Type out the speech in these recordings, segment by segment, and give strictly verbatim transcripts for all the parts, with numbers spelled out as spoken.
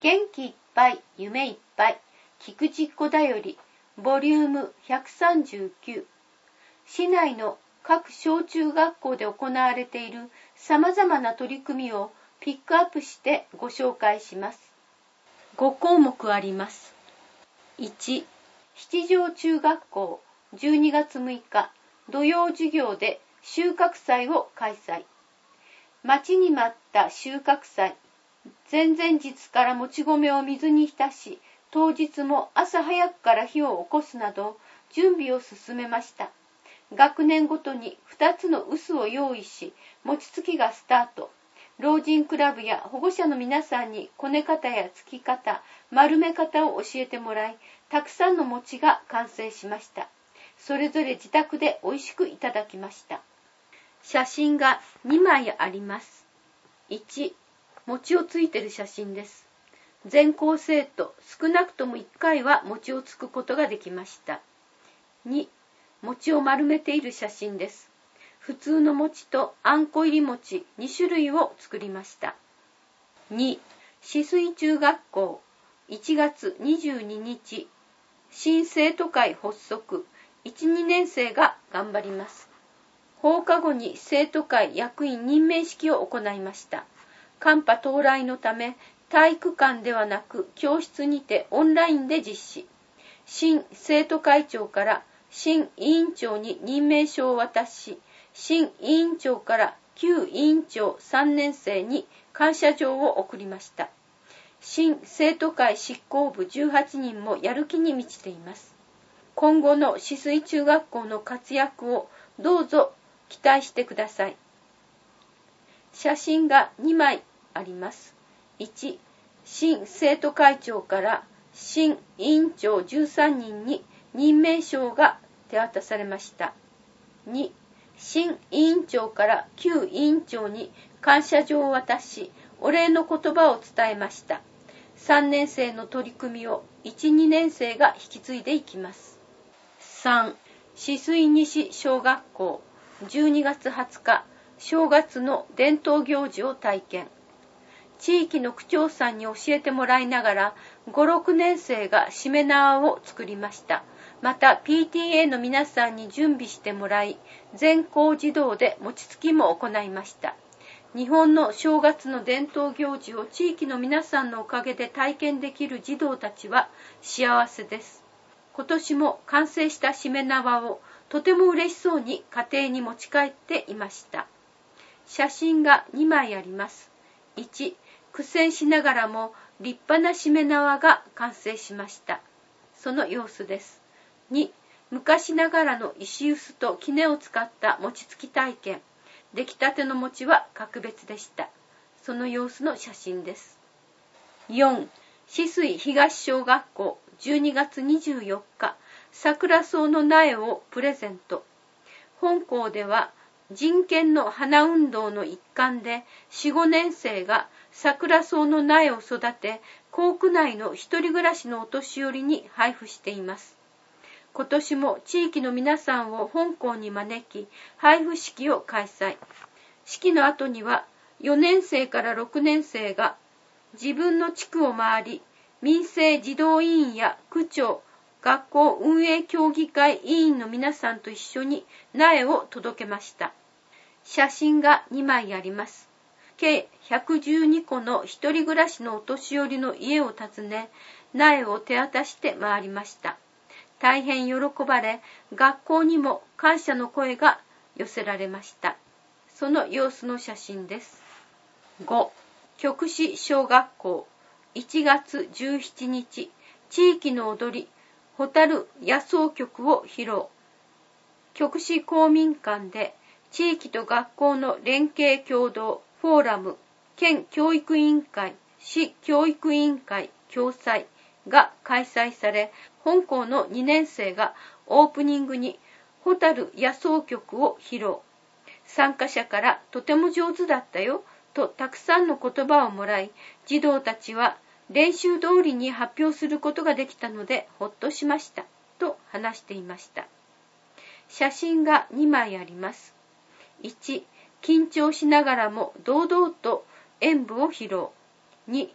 元気いっぱい夢いっぱい菊池っ子だよりボリュームひゃくさんじゅうきゅう。市内の各小中学校で行われている様々な取り組みをピックアップしてご紹介します。ご項目あります。いち、七条中学校じゅうにがつむいか土曜授業で収穫祭を開催。待ちに待った収穫祭。前々日からもち米を水に浸し、当日も朝早くから火を起こすなど準備を進めました。学年ごとにふたつの臼を用意し、餅つきがスタート。老人クラブや保護者の皆さんにこね方やつき方、丸め方を教えてもらい、たくさんの餅が完成しました。それぞれ自宅で美味しくいただきました。写真がにまいあります。いち、餅をついている写真です。全校生徒少なくともいっかいは餅をつくことができました。に、餅を丸めている写真です。普通の餅とあんこ入り餅にしゅるいを作りました。に、紫水中学校いちがつにじゅうににち新生徒会発足いち、にねんせいが頑張ります。放課後に生徒会役員任命式を行いました。寒波到来のため体育館ではなく教室にてオンラインで実施。新生徒会長から新委員長に任命書を渡し、新委員長から旧委員長さんねんせいに感謝状を送りました。新生徒会執行部じゅうはちにんもやる気に満ちています。今後の紫水中学校の活躍をどうぞ期待してください。写真がにまいあります。いち、新生徒会長から新委員長じゅうさんにんに任命書が手渡されました。に、新委員長から旧委員長に感謝状を渡し、お礼の言葉を伝えました。さんねんせいの取り組みをいち、にねんせいが引き継いでいきます。さん、紫水西小学校じゅうにがつはつか正月の伝統行事を体験。地域の区長さんに教えてもらいながらご、ろくねんせいがしめ縄を作りました。また ピーティーエー の皆さんに準備してもらい、全校児童で餅つきも行いました。日本の正月の伝統行事を地域の皆さんのおかげで体験できる児童たちは幸せです。今年も完成したしめ縄をとても嬉しそうに家庭に持ち帰っていました。写真がにまいあります。いち、苦戦しながらも立派なしめ縄が完成しました。その様子です。に、昔ながらの石臼と杵を使った餅つき体験。出来たての餅は格別でした。その様子の写真です。よん、紫水東小学校じゅうにがつにじゅうよっか、桜草の苗をプレゼント。本校では人権の花運動の一環でよん、ごねんせいが桜草の苗を育て、校区内の一人暮らしのお年寄りに配布しています。今年も地域の皆さんを本校に招き、配布式を開催。式の後にはよねんせいからろくねんせいが自分の地区を回り、民生児童委員や区長、学校運営協議会委員の皆さんと一緒に苗を届けました。写真がにまいあります。計ひゃくじゅうにこの一人暮らしのお年寄りの家を訪ね、苗を手渡して回りました。大変喜ばれ、学校にも感謝の声が寄せられました。その様子の写真です。ご、極紫小学校いちがつじゅうしちにち、地域の踊り、蛍野草曲を披露。極紫公民館で地域と学校の連携共同フォーラム、県教育委員会、市教育委員会共催が開催され、本校のにねんせいがオープニングに蛍野草曲を披露。参加者からとても上手だったよとたくさんの言葉をもらい、児童たちは練習通りに発表することができたのでほっとしましたと話していました。写真がにまいあります。いち、緊張しながらも堂々と演舞を披露。に、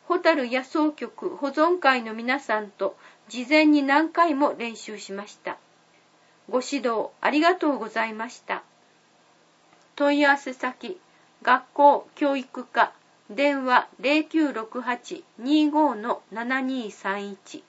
蛍野草局保存会の皆さんと事前に何回も練習しました。ご指導ありがとうございました。問い合わせ先、学校教育課、電話 ゼロきゅうろくはち にじゅうご のななにーさんいち